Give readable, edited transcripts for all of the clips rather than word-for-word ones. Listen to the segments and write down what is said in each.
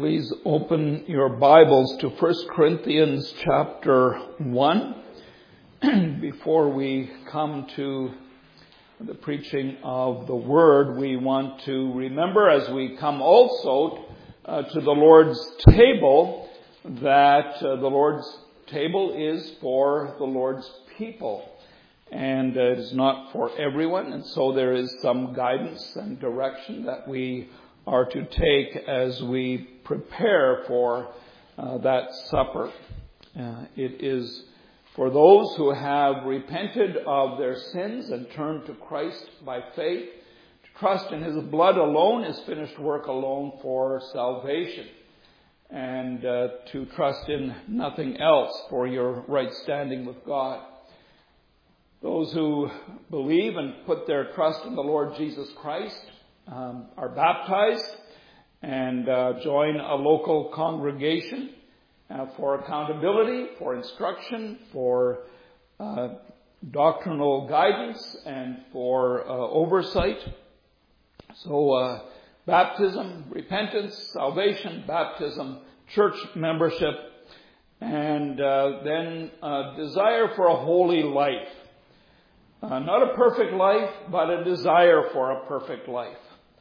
Please open your Bibles to 1 Corinthians chapter 1. Before we come to the preaching of the Word, we want to remember as we come also to the Lord's table that the Lord's table is for the Lord's people. And it is not for everyone, and so there is some guidance and direction that we are to take as we prepare for that supper. It is for those who have repented of their sins and turned to Christ by faith, to trust in His blood alone, His finished work alone for salvation, and to trust in nothing else for your right standing with God. Those who believe and put their trust in the Lord Jesus Christ are baptized and join a local congregation for accountability, for instruction, for doctrinal guidance, and for oversight. So baptism, repentance, salvation, baptism, church membership, and then desire for a holy life. Not a perfect life, but a desire for a perfect life.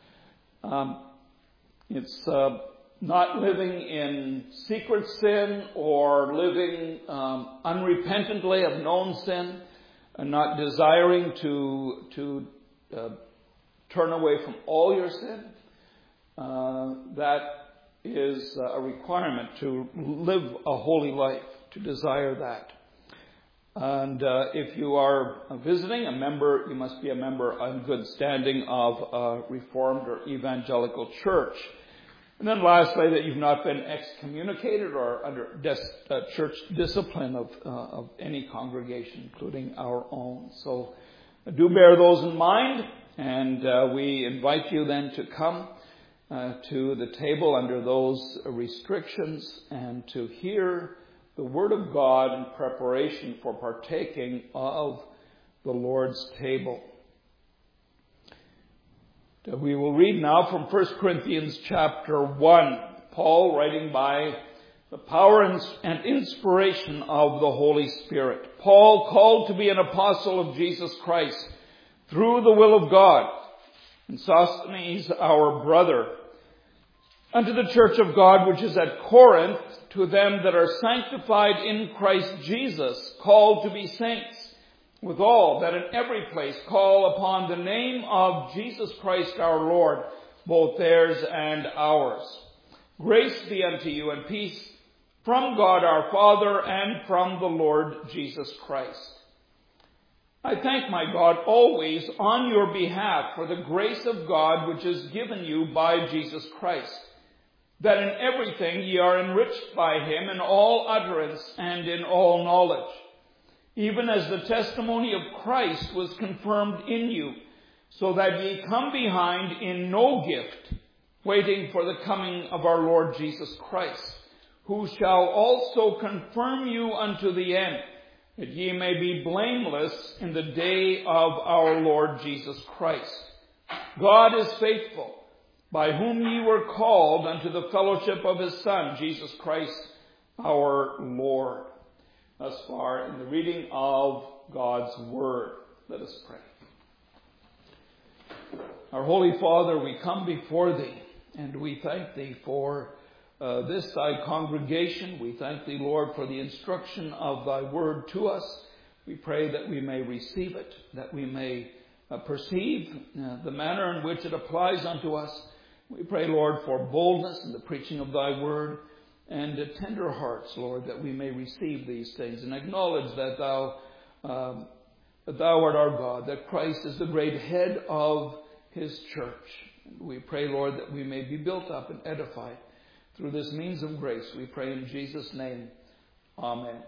It's not living in secret sin or living unrepentantly of known sin, and not desiring to turn away from all your sin. That is a requirement to live a holy life, to desire that. And if you are visiting a member, you must be a member in good standing of a Reformed or Evangelical church. And then lastly, that you've not been excommunicated or under church discipline of any congregation, including our own. So do bear those in mind, and we invite you then to come to the table under those restrictions and to hear the Word of God in preparation for partaking of the Lord's table. We will read now from 1 Corinthians chapter 1. Paul writing by the power and inspiration of the Holy Spirit. Paul, called to be an apostle of Jesus Christ through the will of God, and Sosthenes our brother, unto the church of God which is at Corinth, to them that are sanctified in Christ Jesus, called to be saints, with all that in every place call upon the name of Jesus Christ our Lord, both theirs and ours. Grace be unto you and peace from God our Father and from the Lord Jesus Christ. I thank my God always on your behalf for the grace of God which is given you by Jesus Christ, that in everything ye are enriched by Him in all utterance and in all knowledge, even as the testimony of Christ was confirmed in you, so that ye come behind in no gift, waiting for the coming of our Lord Jesus Christ, who shall also confirm you unto the end, that ye may be blameless in the day of our Lord Jesus Christ. God is faithful, by whom ye were called unto the fellowship of His Son, Jesus Christ our Lord. Thus far in the reading of God's Word. Let us pray. Our Holy Father, we come before Thee, and we thank Thee for this Thy congregation. We thank Thee, Lord, for the instruction of Thy Word to us. We pray that we may receive it, that we may perceive the manner in which it applies unto us. We pray, Lord, for boldness in the preaching of Thy Word, and tender hearts, Lord, that we may receive these things and acknowledge that Thou art our God, that Christ is the great head of His church. And we pray, Lord, that we may be built up and edified through this means of grace. We pray in Jesus' name. Amen.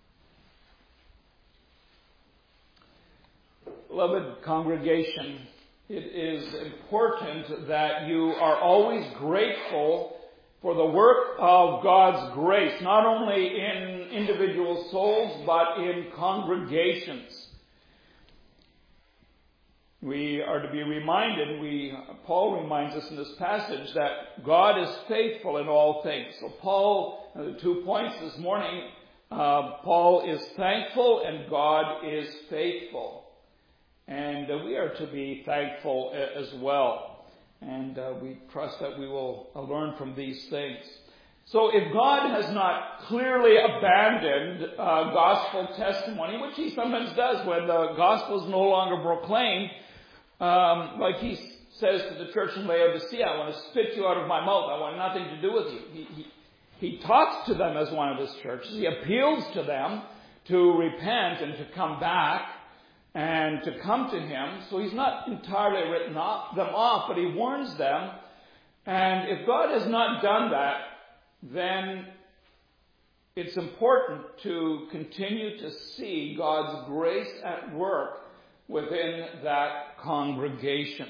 Beloved congregation, it is important that you are always grateful for the work of God's grace, not only in individual souls, but in congregations. We are to be reminded, Paul reminds us in this passage that God is faithful in all things. So Paul, the 2 points this morning, Paul is thankful and God is faithful. And we are to be thankful as well. And we trust that we will learn from these things. So if God has not clearly abandoned gospel testimony, which he sometimes does when the gospel is no longer proclaimed, like he says to the church in Laodicea, I want to spit you out of my mouth. I want nothing to do with you. He talks to them as one of his churches. He appeals to them to repent and to come back and to come to him. So he's not entirely written them off, but he warns them. And if God has not done that, then it's important to continue to see God's grace at work within that congregation.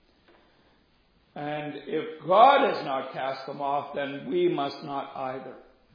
And if God has not cast them off, then we must not either.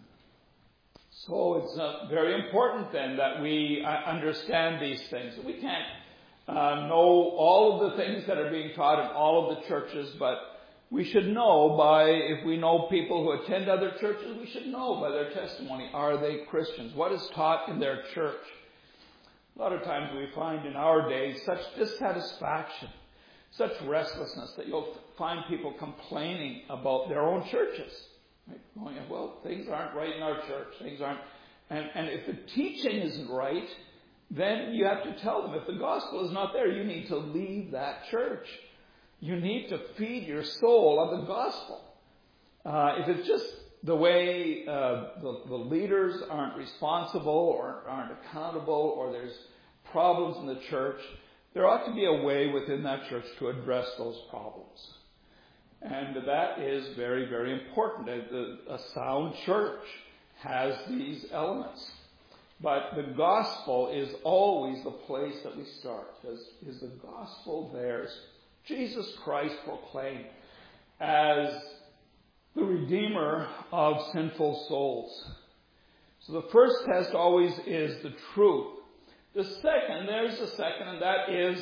So it's very important then that we understand these things. We can't know all of the things that are being taught in all of the churches, but we should know if we know people who attend other churches, we should know by their testimony, are they Christians? What is taught in their church? A lot of times we find in our days such dissatisfaction, such restlessness that you'll find people complaining about their own churches. Right? Going, well, things aren't right in our church. Things aren't. And if the teaching isn't right, then you have to tell them, if the gospel is not there, you need to leave that church. You need to feed your soul on the gospel. If it's just the way the leaders aren't responsible or aren't accountable, or there's problems in the church, there ought to be a way within that church to address those problems. And that is very, very important. A sound church has these elements. But the gospel is always the place that we start. Is the gospel there? Is Jesus Christ proclaimed as the Redeemer of sinful souls? So the first test always is the truth. There's the second, and that is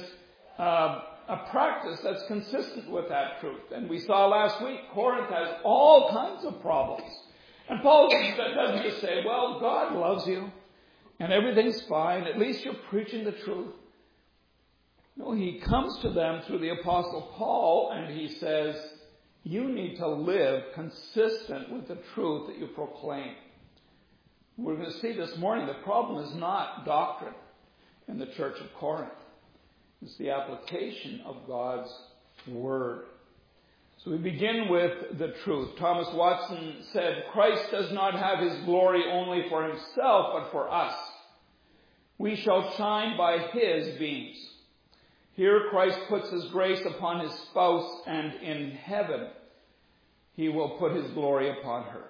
a practice that's consistent with that truth. And we saw last week, Corinth has all kinds of problems. And Paul doesn't just say, well, God loves you, and everything's fine, at least you're preaching the truth. No, he comes to them through the Apostle Paul, and he says, you need to live consistent with the truth that you proclaim. We're going to see this morning, the problem is not doctrine in the church of Corinth. It's the application of God's Word. So we begin with the truth. Thomas Watson said, Christ does not have his glory only for himself, but for us. We shall shine by his beams. Here Christ puts his grace upon his spouse, and in heaven he will put his glory upon her.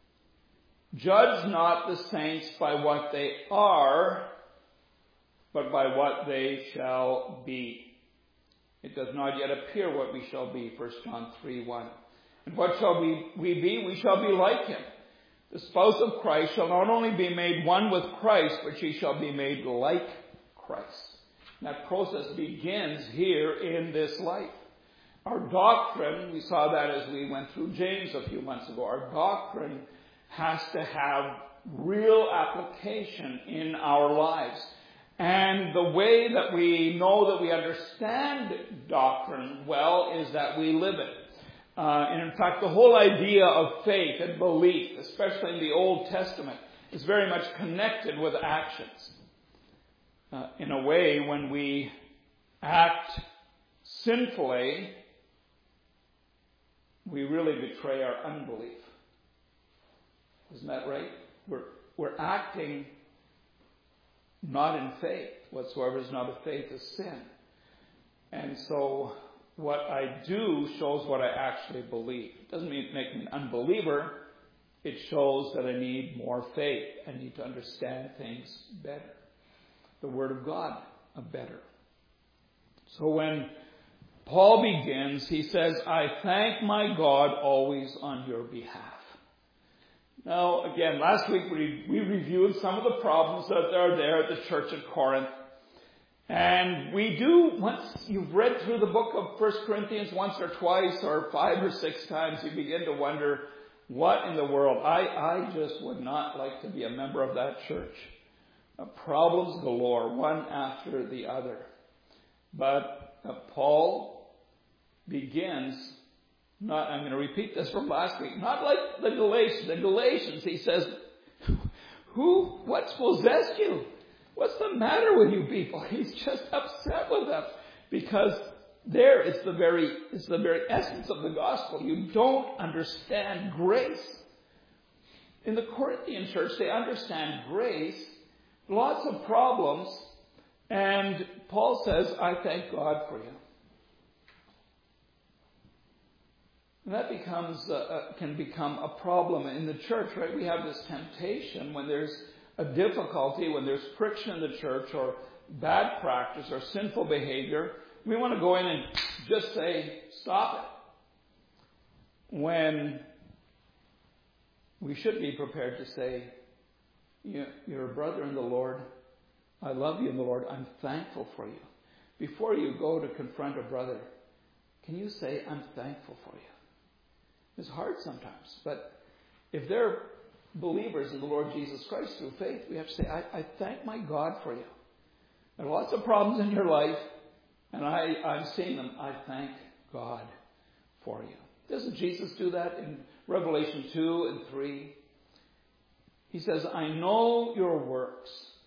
Judge not the saints by what they are, but by what they shall be. It does not yet appear what we shall be, 1 John 3:1. And what shall we be? We shall be like him. The spouse of Christ shall not only be made one with Christ, but she shall be made like Christ. And that process begins here in this life. Our doctrine, we saw that as we went through James a few months ago, our doctrine has to have real application in our lives. And the way that we know that we understand doctrine well is that we live it. And in fact, the whole idea of faith and belief, especially in the Old Testament, is very much connected with actions. In a way, when we act sinfully, we really betray our unbelief. Isn't that right? We're acting not in faith. Whatsoever is not of faith is sin. And so what I do shows what I actually believe. It doesn't make me an unbeliever. It shows that I need more faith. I need to understand things better. The Word of God better. So when Paul begins, he says, I thank my God always on your behalf. Now, again, last week we reviewed some of the problems that are there at the church at Corinth. And we do, once you've read through the book of 1 Corinthians once or twice or 5 or 6 times, you begin to wonder, what in the world? I just would not like to be a member of that church. Problems galore, one after the other. But Paul begins, I'm going to repeat this from last week, not like the Galatians. He says, what's possessed you? What's the matter with you people? He's just upset with them because it's the very essence of the gospel. You don't understand grace. In the Corinthian church, they understand grace, lots of problems, and Paul says, I thank God for you. And that can become a problem in the church, right? We have this temptation when there's a difficulty, when there's friction in the church or bad practice or sinful behavior, we want to go in and just say, stop it. When we should be prepared to say, you're a brother in the Lord. I love you in the Lord. I'm thankful for you. Before you go to confront a brother, can you say, I'm thankful for you? It's hard sometimes, but if they're believers in the Lord Jesus Christ through faith, we have to say, I thank my God for you. There are lots of problems in your life, and I'm seeing them. I thank God for you. Doesn't Jesus do that in Revelation 2 and 3? He says, I know your works.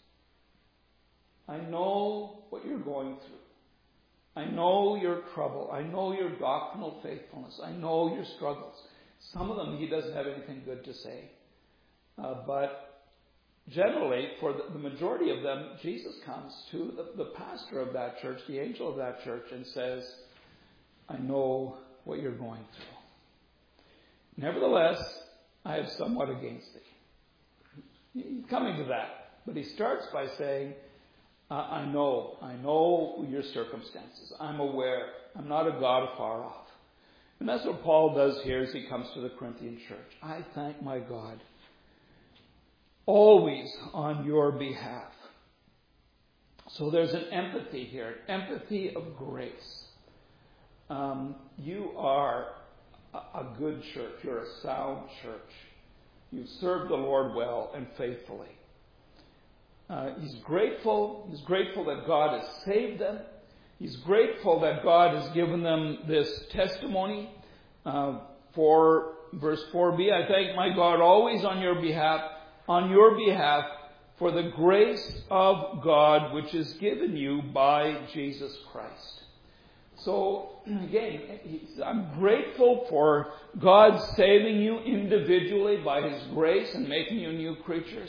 I know what you're going through. I know your trouble. I know your doctrinal faithfulness. I know your struggles. Some of them he doesn't have anything good to say. But generally, for the majority of them, Jesus comes to the pastor of that church, the angel of that church, and says, I know what you're going through. Nevertheless, I have somewhat against thee. He's coming to that. But he starts by saying, I know your circumstances. I'm aware. I'm not a God afar off. And that's what Paul does here as he comes to the Corinthian church. I thank my God always on your behalf. So there's an empathy here, empathy of grace. You are a good church. You're a sound church. You serve the Lord well and faithfully. He's grateful. He's grateful that God has saved them. He's grateful that God has given them this testimony. For verse 4b, I thank my God always on your behalf, for the grace of God which is given you by Jesus Christ. So, again, I'm grateful for God saving you individually by His grace and making you new creatures.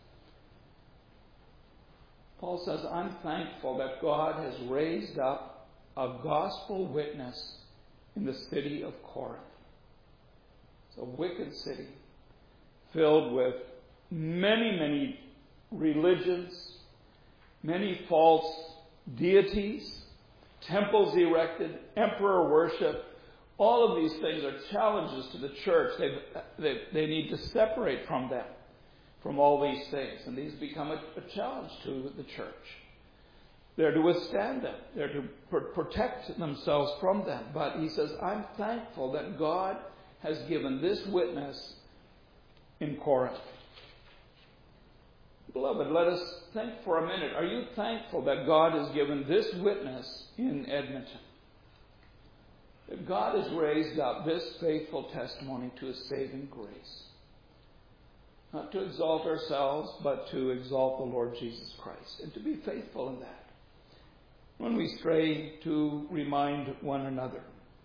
Paul says, I'm thankful that God has raised up a gospel witness in the city of Corinth. It's a wicked city filled with many religions, many false deities, temples erected, emperor worship. All of these things are challenges to the church. They need to separate from them, from all these things. And these become a challenge to the church. They're to withstand them. They're to protect themselves from them. But he says, I'm thankful that God has given this witness in Corinth. Beloved, let us think for a minute. Are you thankful that God has given this witness in Edmonton? That God has raised up this faithful testimony to His saving grace. Not to exalt ourselves, but to exalt the Lord Jesus Christ. And to be faithful in that. When we stray, to remind one another.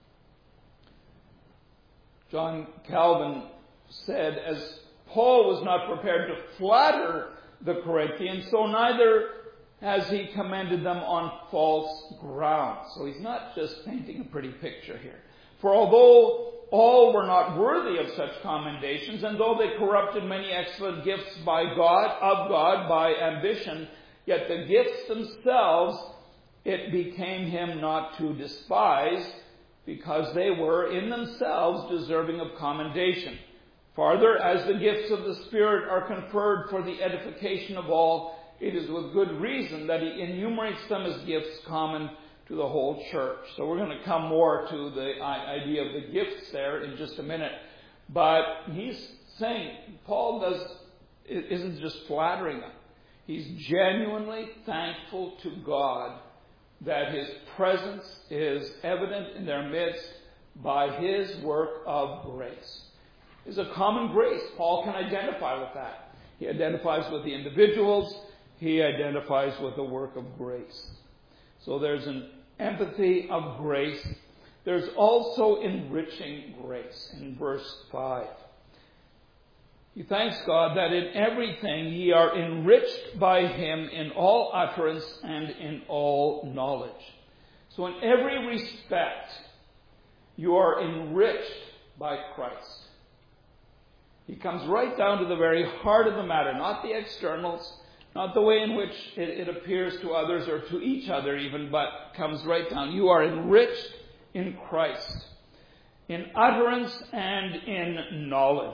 John Calvin said, as Paul was not prepared to flatter the Corinthians, so neither has he commended them on false ground. So he's not just painting a pretty picture here. For although all were not worthy of such commendations, and though they corrupted many excellent gifts of God by ambition, yet the gifts themselves it became him not to despise, because they were in themselves deserving of commendation. Farther, as the gifts of the Spirit are conferred for the edification of all, it is with good reason that he enumerates them as gifts common to the whole church. So we're going to come more to the idea of the gifts there in just a minute. But he's saying, Paul isn't just flattering them. He's genuinely thankful to God that his presence is evident in their midst by his work of grace. It's a common grace. Paul can identify with that. He identifies with the individuals. He identifies with the work of grace. So there's an empathy of grace. There's also enriching grace in verse 5. He thanks God that in everything ye are enriched by him in all utterance and in all knowledge. So in every respect, you are enriched by Christ. He comes right down to the very heart of the matter, not the externals, not the way in which it appears to others or to each other even, but comes right down. You are enriched in Christ, in utterance and in knowledge.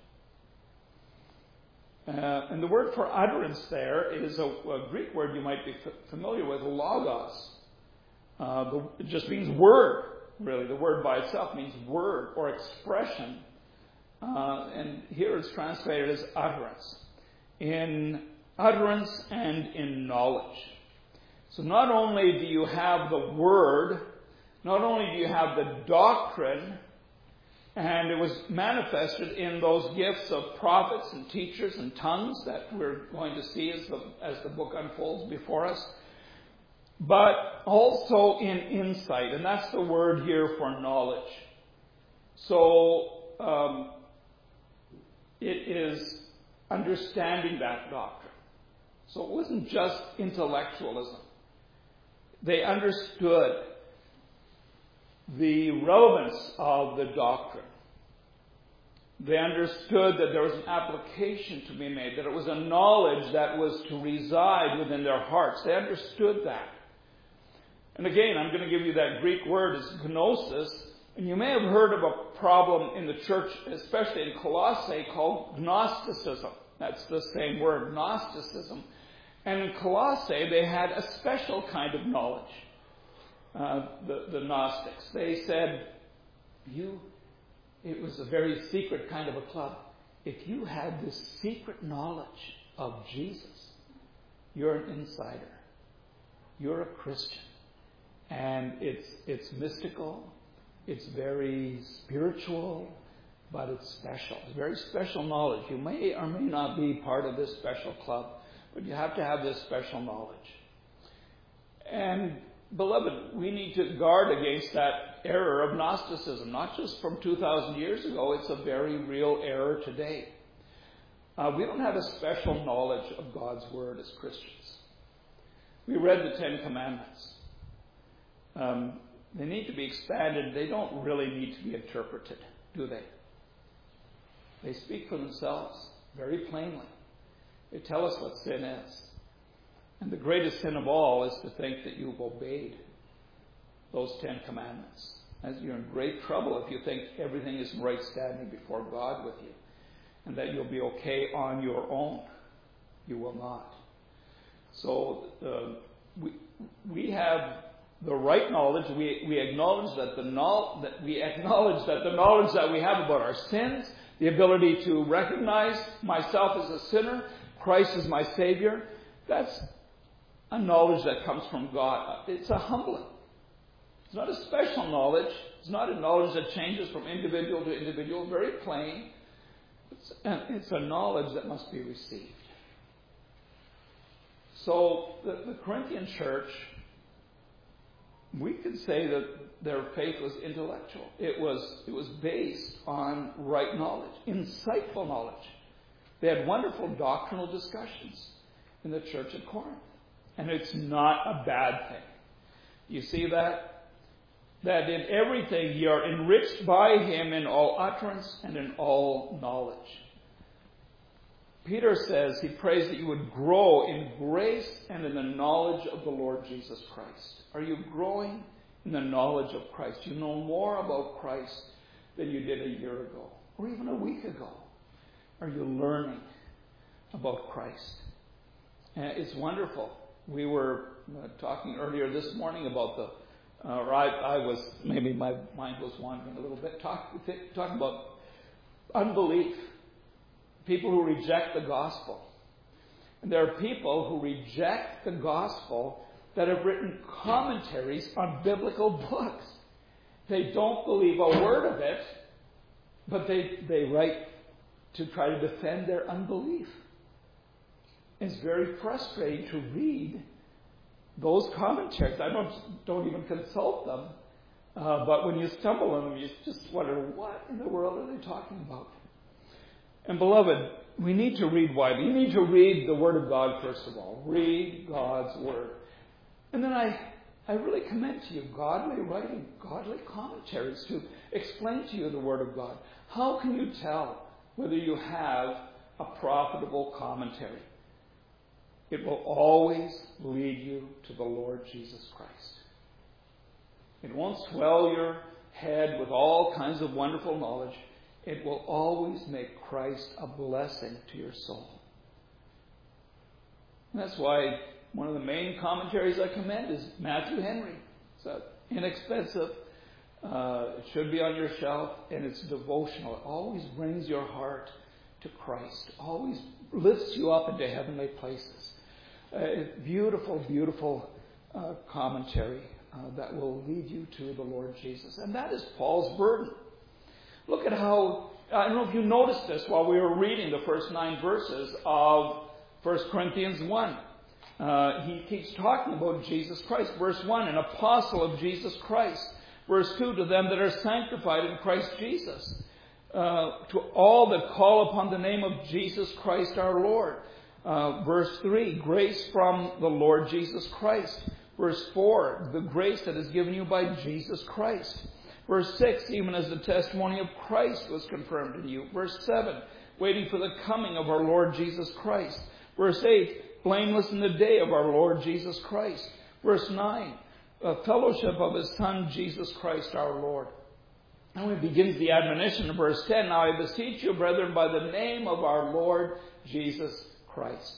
And the word for utterance there is a Greek word you might be familiar with, logos. It just means word, really. The word by itself means word or expression. And here it's translated as utterance. In utterance and in knowledge. So not only do you have the word, not only do you have the doctrine, and it was manifested in those gifts of prophets and teachers and tongues that we're going to see as the book unfolds before us, but also in insight. And that's the word here for knowledge. So it is understanding that doctrine. So it wasn't just intellectualism. They understood the relevance of the doctrine. They understood that there was an application to be made, that it was a knowledge that was to reside within their hearts. They understood that. And again, I'm going to give you that Greek word is gnosis. And you may have heard of a problem in the church, especially in Colossae, called Gnosticism. That's the same word, Gnosticism. And in Colossae, they had a special kind of knowledge. The Gnostics. They said, it was a very secret kind of a club. If you had this secret knowledge of Jesus, you're an insider. You're a Christian. And it's mystical. It's very spiritual, but it's special. It's very special knowledge. You may or may not be part of this special club, but you have to have this special knowledge. And beloved, we need to guard against that error of Gnosticism, not just from 2,000 years ago. It's a very real error today. We don't have a special knowledge of God's Word as Christians. We read the Ten Commandments. They need to be expanded. They don't really need to be interpreted, do they? They speak for themselves very plainly. They tell us what sin is. And the greatest sin of all is to think that you've obeyed those 10 commandments. As you're in great trouble if you think everything is right standing before God with you and that you'll be okay on your own. You will not. So we have the right knowledge. We acknowledge that the knowledge that we have about our sins, the ability to recognize myself as a sinner, Christ as my Savior, that's a knowledge that comes from God. It's a humbling. It's not a special knowledge. It's not a knowledge that changes from individual to individual. Very plain. It's a knowledge that must be received. So the Corinthian church, we could say that their faith was intellectual. It was based on right knowledge, insightful knowledge. They had wonderful doctrinal discussions in the church at Corinth. And it's not a bad thing. You see that? That in everything you are enriched by him in all utterance and in all knowledge. Peter says, he prays that you would grow in grace and in the knowledge of the Lord Jesus Christ. Are you growing in the knowledge of Christ? You know more about Christ than you did a year ago or even a week ago. Are you learning about Christ? It's wonderful. We were talking earlier this morning about maybe my mind was wandering a little bit, talking about unbelief. People who reject the gospel. And there are people who reject the gospel that have written commentaries on biblical books. They don't believe a word of it, but they write to try to defend their unbelief. It's very frustrating to read those commentaries. I don't even consult them, but when you stumble on them, you just wonder, what in the world are they talking about? And beloved, we need to read widely. You need to read the Word of God, first of all. Read God's Word. And then I really commend to you godly writing, godly commentaries to explain to you the Word of God. How can you tell whether you have a profitable commentary? It will always lead you to the Lord Jesus Christ. It won't swell your head with all kinds of wonderful knowledge. It will always make Christ a blessing to your soul. And that's why one of the main commentaries I commend is Matthew Henry. It's inexpensive. It should be on your shelf, and it's devotional. It always brings your heart to Christ. Always lifts you up into heavenly places. Beautiful, beautiful commentary that will lead you to the Lord Jesus. And that is Paul's burden. Look at how, I don't know if you noticed this while we were reading the first 9 verses of 1 Corinthians 1. He keeps talking about Jesus Christ. Verse 1, an apostle of Jesus Christ. Verse 2, to them that are sanctified in Christ Jesus. To all that call upon the name of Jesus Christ our Lord. Verse 3, grace from the Lord Jesus Christ. Verse 4, the grace that is given you by Jesus Christ. Verse 6, even as the testimony of Christ was confirmed in you. Verse 7, waiting for the coming of our Lord Jesus Christ. Verse 8, blameless in the day of our Lord Jesus Christ. Verse 9, fellowship of His Son Jesus Christ our Lord. And he begins the admonition in verse 10, now I beseech you, brethren, by the name of our Lord Jesus Christ.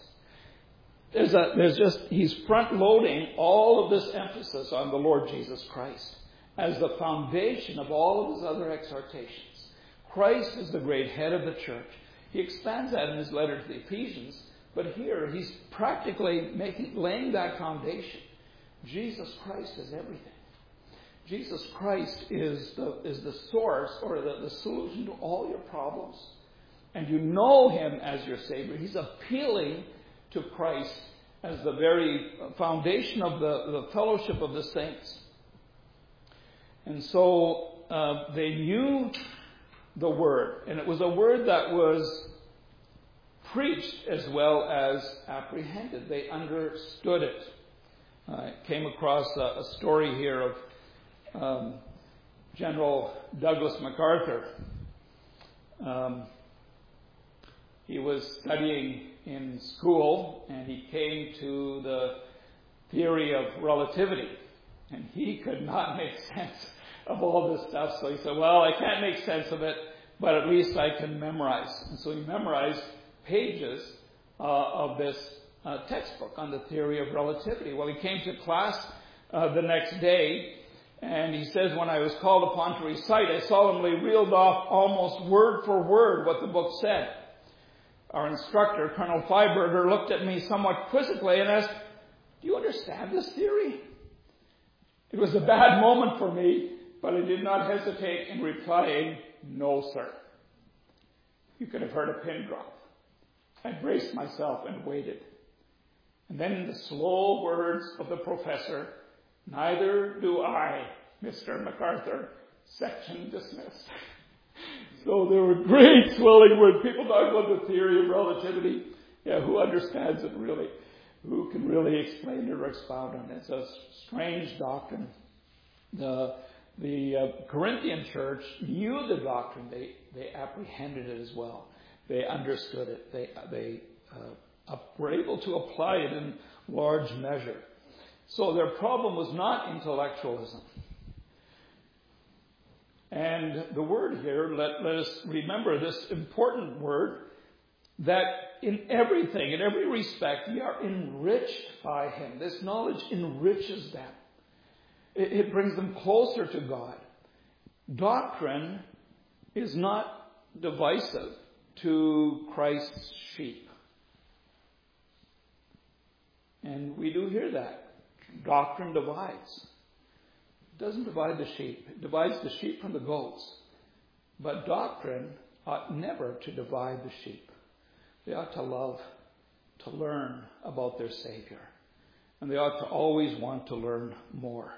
He's front-loading all of this emphasis on the Lord Jesus Christ as the foundation of all of his other exhortations. Christ is the great head of the church. He expands that in his letter to the Ephesians, but here he's practically laying that foundation. Jesus Christ is everything. Jesus Christ is the source or the solution to all your problems. And you know Him as your Savior. He's appealing to Christ as the very foundation of the fellowship of the saints. And so they knew the Word. And it was a Word that was preached as well as apprehended. They understood it. I came across a story here of General Douglas MacArthur. He was studying in school, and he came to the theory of relativity. And he could not make sense of all this stuff. So he said, well, I can't make sense of it, but at least I can memorize. And so he memorized pages of this textbook on the theory of relativity. Well, he came to class the next day, and he says, when I was called upon to recite, I solemnly reeled off almost word for word what the book said. Our instructor, Colonel Feiberger, looked at me somewhat quizzically and asked, do you understand this theory? It was a bad moment for me, but I did not hesitate in replying, no, sir. You could have heard a pin drop. I braced myself and waited. And then in the slow words of the professor, neither do I, Mr. MacArthur. Section dismissed. So there were great swelling words. People talk about the theory of relativity. Yeah, who understands it really? Who can really explain it or expound on it? It's a strange doctrine. The Corinthian church knew the doctrine. They apprehended it as well. They understood it. They were able to apply it in large measure. So their problem was not intellectualism. And the word here, let us remember this important word, that in everything, in every respect, we are enriched by Him. This knowledge enriches them. It brings them closer to God. Doctrine is not divisive to Christ's sheep. And we do hear that. Doctrine divides. It doesn't divide the sheep. It divides the sheep from the goats. But doctrine ought never to divide the sheep. They ought to love, to learn about their Savior. And they ought to always want to learn more.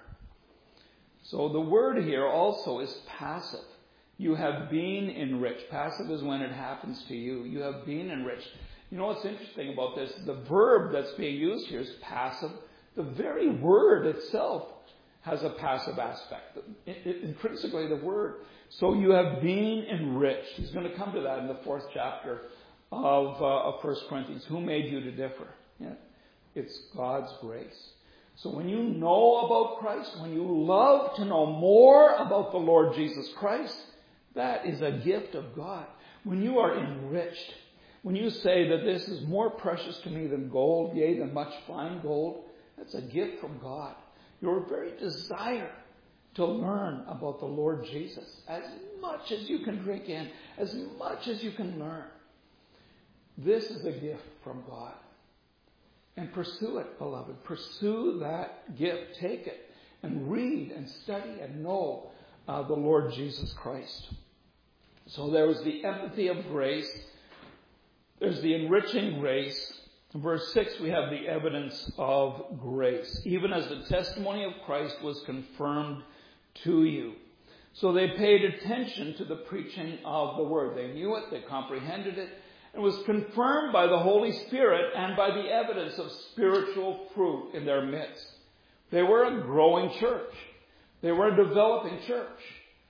So the word here also is passive. You have been enriched. Passive is when it happens to you. You have been enriched. You know what's interesting about this? The verb that's being used here is passive. The very word itself has a passive aspect. Intrinsically, the word. So you have been enriched. He's going to come to that in the 4th chapter of 1 Corinthians. Who made you to differ? Yeah. It's God's grace. So when you know about Christ, when you love to know more about the Lord Jesus Christ, that is a gift of God. When you are enriched, when you say that this is more precious to me than gold, yea, than much fine gold, that's a gift from God. Your very desire to learn about the Lord Jesus, as much as you can drink in, as much as you can learn. This is a gift from God. And pursue it, beloved. Pursue that gift. Take it and read and study and know the Lord Jesus Christ. So there was the empathy of grace. There's the enriching grace. In verse 6, we have the evidence of grace. Even as the testimony of Christ was confirmed to you. So they paid attention to the preaching of the word. They knew it. They comprehended it. It was confirmed by the Holy Spirit and by the evidence of spiritual fruit in their midst. They were a growing church. They were a developing church.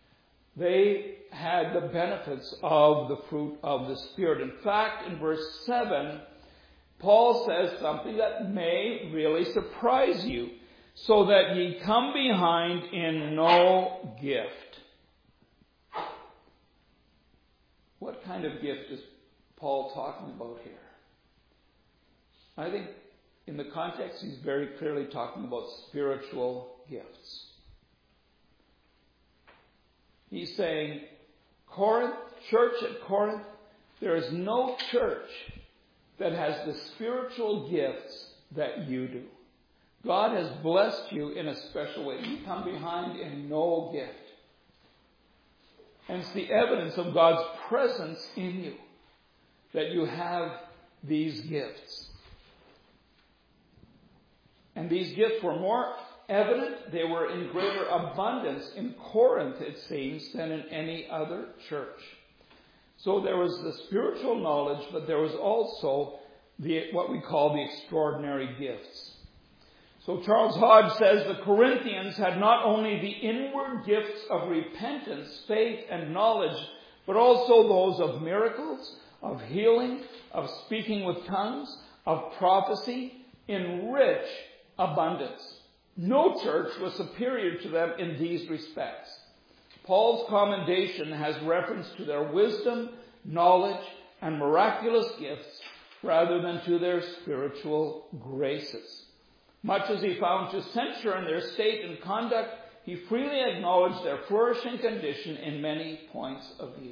They had the benefits of the fruit of the Spirit. In fact, in verse 7, Paul says something that may really surprise you. So that ye come behind in no gift. What kind of gift is Paul talking about here? I think in the context he's very clearly talking about spiritual gifts. He's saying, Corinth, church at Corinth, there is no church that has the spiritual gifts that you do. God has blessed you in a special way. You come behind in no gift. And it's the evidence of God's presence in you that you have these gifts. And these gifts were more evident. They were in greater abundance in Corinth, it seems, than in any other church. So there was the spiritual knowledge, but there was also what we call the extraordinary gifts. So Charles Hodge says the Corinthians had not only the inward gifts of repentance, faith, and knowledge, but also those of miracles, of healing, of speaking with tongues, of prophecy, in rich abundance. No church was superior to them in these respects. Paul's commendation has reference to their wisdom, knowledge, and miraculous gifts rather than to their spiritual graces. Much as he found to censure in their state and conduct, he freely acknowledged their flourishing condition in many points of view.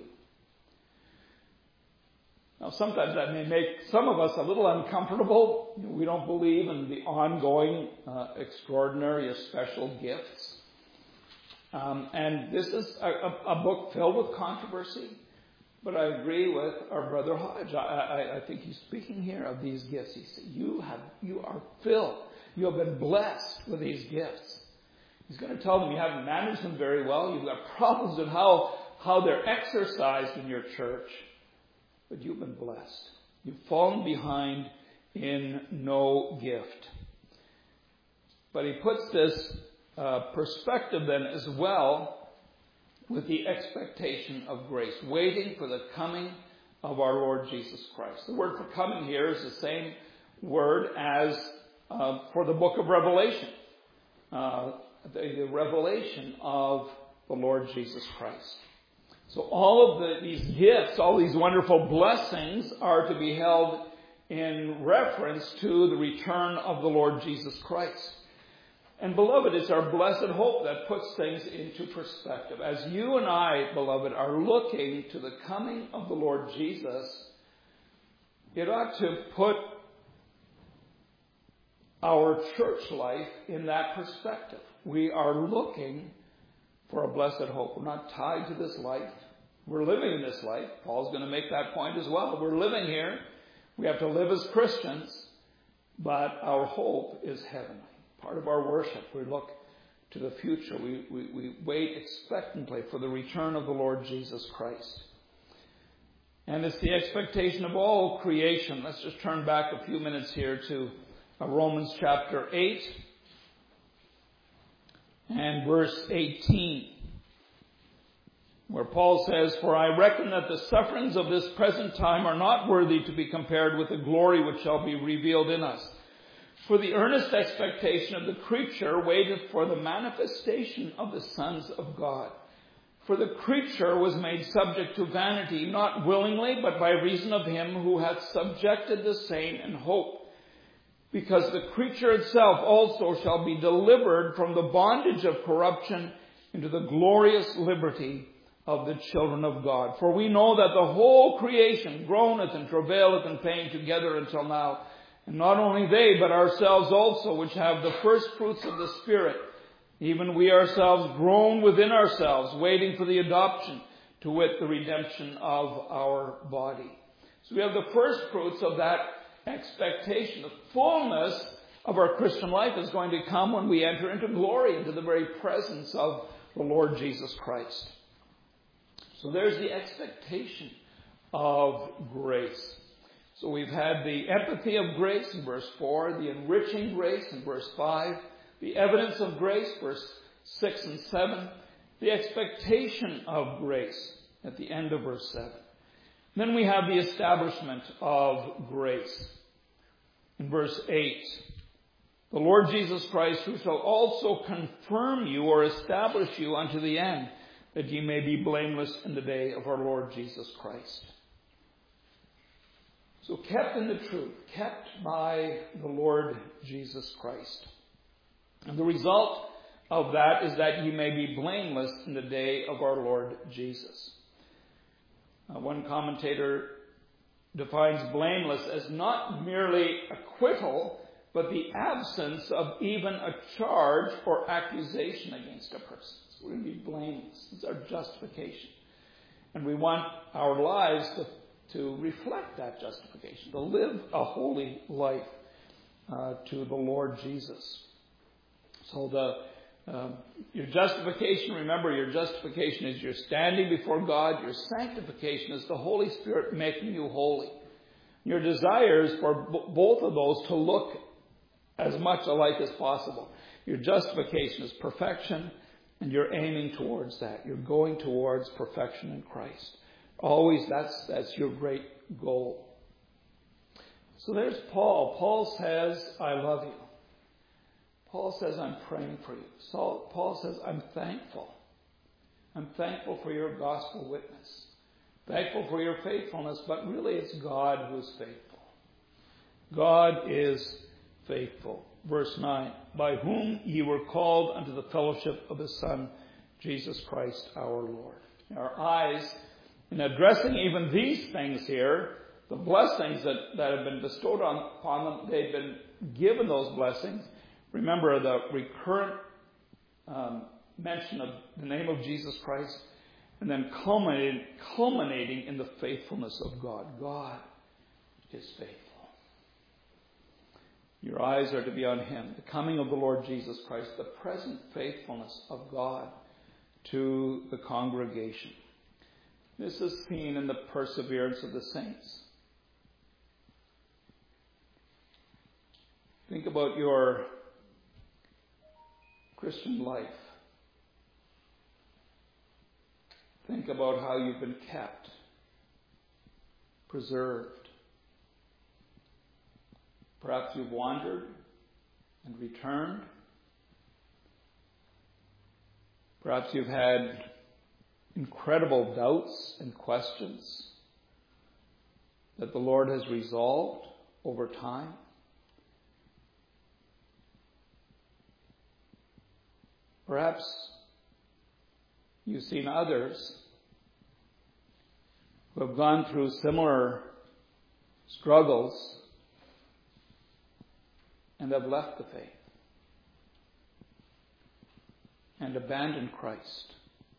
Now, sometimes that may make some of us a little uncomfortable. We don't believe in the ongoing extraordinary or special gifts. And this is a book filled with controversy. But I agree with our brother Hodge. I think he's speaking here of these gifts. He said, you are filled. You have been blessed with these gifts. He's going to tell them you haven't managed them very well. You've got problems with how they're exercised in your church. But you've been blessed. You've fallen behind in no gift. But he puts this perspective then as well with the expectation of grace, waiting for the coming of our Lord Jesus Christ. The word for coming here is the same word as for the book of Revelation, the revelation of the Lord Jesus Christ. So all of these gifts, all these wonderful blessings are to be held in reference to the return of the Lord Jesus Christ. And beloved, it's our blessed hope that puts things into perspective. As you and I, beloved, are looking to the coming of the Lord Jesus, it ought to put our church life in that perspective. We are looking for a blessed hope. We're not tied to this life. We're living in this life. Paul's going to make that point as well. We're living here. We have to live as Christians, but our hope is heavenly. Part of our worship, we look to the future. We wait expectantly for the return of the Lord Jesus Christ. And it's the expectation of all creation. Let's just turn back a few minutes here to Romans chapter 8 and verse 18, where Paul says, "For I reckon that the sufferings of this present time are not worthy to be compared with the glory which shall be revealed in us. For the earnest expectation of the creature waiteth for the manifestation of the sons of God. For the creature was made subject to vanity, not willingly, but by reason of him who hath subjected the same in hope. Because the creature itself also shall be delivered from the bondage of corruption into the glorious liberty of the children of God. For we know that the whole creation groaneth and travaileth in pain together until now. And not only they, but ourselves also, which have the first fruits of the Spirit, even we ourselves groan within ourselves, waiting for the adoption, to wit, the redemption of our body." So we have the first fruits of that expectation. The fullness of our Christian life is going to come when we enter into glory, into the very presence of the Lord Jesus Christ. So there's the expectation of grace. So we've had the empathy of grace in verse 4, the enriching grace in verse 5, the evidence of grace, verse 6 and 7, the expectation of grace at the end of verse 7. Then we have the establishment of grace in verse 8. "The Lord Jesus Christ, who shall also confirm you or establish you unto the end, that ye may be blameless in the day of our Lord Jesus Christ." So kept in the truth, kept by the Lord Jesus Christ. And the result of that is that ye may be blameless in the day of our Lord Jesus. One commentator defines blameless as not merely acquittal, but the absence of even a charge or accusation against a person. So we're going to be blameless. It's our justification. And we want our lives to reflect that justification, to live a holy life to the Lord Jesus. So your justification, remember, your justification is you're standing before God. Your sanctification is the Holy Spirit making you holy. Your desire is for both of those to look as much alike as possible. Your justification is perfection, and you're aiming towards that. You're going towards perfection in Christ. Always, that's your great goal. So there's Paul. Paul says, "I love you." Paul says, "I'm praying for you." Paul says, "I'm thankful. I'm thankful for your gospel witness. Thankful for your faithfulness." But really, it's God who's faithful. God is faithful. Verse 9, "By whom ye were called unto the fellowship of His Son, Jesus Christ our Lord." Our eyes, in addressing even these things here, the blessings that have been bestowed upon them, they've been given those blessings. Remember the recurrent mention of the name of Jesus Christ, and then culminating in the faithfulness of God. God is faithful. Your eyes are to be on Him, the coming of the Lord Jesus Christ, the present faithfulness of God to the congregation. This is seen in the perseverance of the saints. Think about your Christian life. Think about how you've been kept, preserved. Perhaps you've wandered and returned. Perhaps you've had incredible doubts and questions that the Lord has resolved over time. Perhaps you've seen others who have gone through similar struggles and have left the faith and abandoned Christ.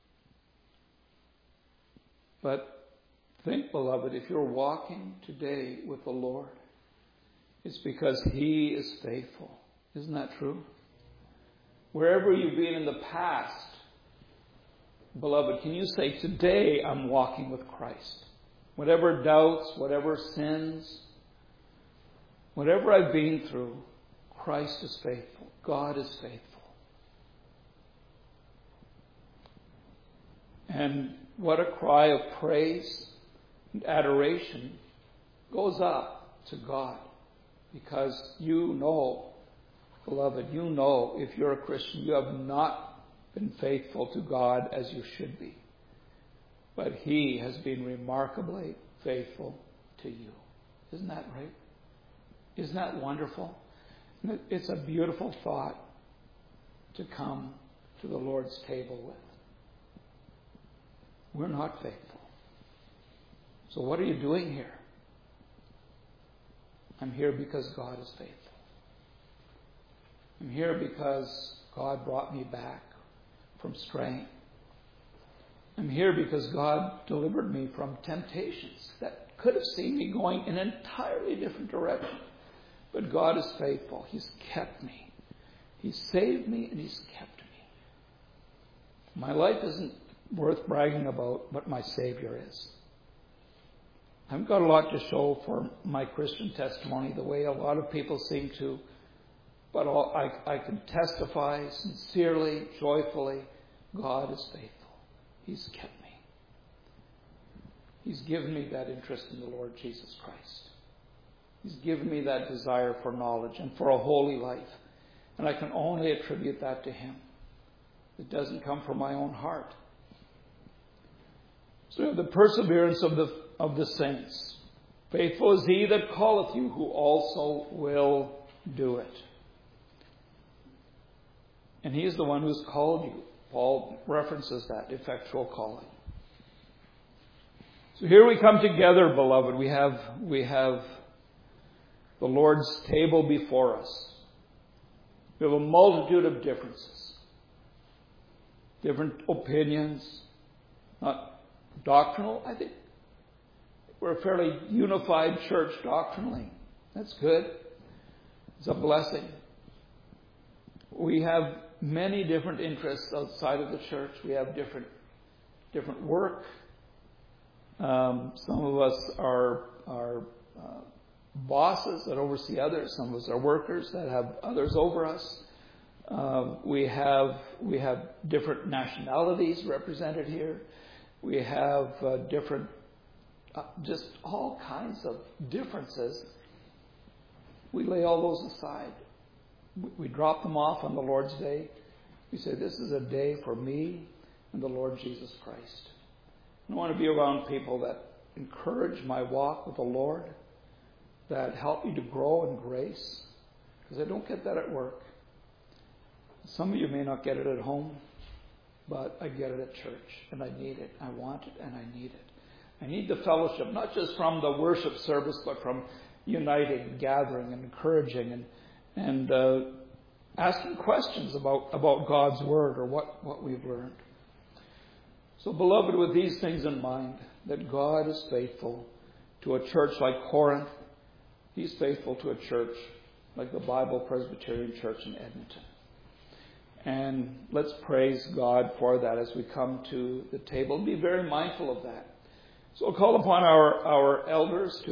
But think, beloved, if you're walking today with the Lord, it's because He is faithful. Isn't that true? Wherever you've been in the past, beloved, can you say, today I'm walking with Christ? Whatever doubts, whatever sins, whatever I've been through, Christ is faithful. God is faithful. And what a cry of praise and adoration goes up to God. Because you know, beloved, you know, if you're a Christian, you have not been faithful to God as you should be. But He has been remarkably faithful to you. Isn't that right? Isn't that wonderful? It's a beautiful thought to come to the Lord's table with. We're not faithful. So what are you doing here? I'm here because God is faithful. I'm here because God brought me back from straying. I'm here because God delivered me from temptations that could have seen me going in an entirely different direction. But God is faithful. He's kept me. He saved me and He's kept me. My life isn't worth bragging about, but my Savior is. I've got a lot to show for my Christian testimony, the way a lot of people seem to. But I can testify sincerely, joyfully, God is faithful. He's kept me. He's given me that interest in the Lord Jesus Christ. He's given me that desire for knowledge and for a holy life. And I can only attribute that to Him. It doesn't come from my own heart. So we have the perseverance of the saints. Faithful is He that calleth you, who also will do it. And He is the one who's called you. Paul references that effectual calling. So here we come together, beloved. We have the Lord's table before us. We have a multitude of differences. Different opinions. Not doctrinal. I think we're a fairly unified church doctrinally. That's good. It's a blessing. We have many different interests outside of the church. We have different work. Some of us are bosses that oversee others. Some of us are workers that have others over us. We have different nationalities represented here. We have different, just all kinds of differences. We lay all those aside. We drop them off on the Lord's Day. We say, this is a day for me and the Lord Jesus Christ. I want to be around people that encourage my walk with the Lord, that help me to grow in grace, because I don't get that at work. Some of you may not get it at home, but I get it at church, and I need it. I want it, and I need it. I need the fellowship, not just from the worship service, but from uniting, gathering, and encouraging, and asking questions about God's Word or what we've learned. So, beloved, with these things in mind, that God is faithful to a church like Corinth. He's faithful to a church like the Bible Presbyterian Church in Edmonton. And let's praise God for that as we come to the table. Be very mindful of that. So I'll call upon our elders to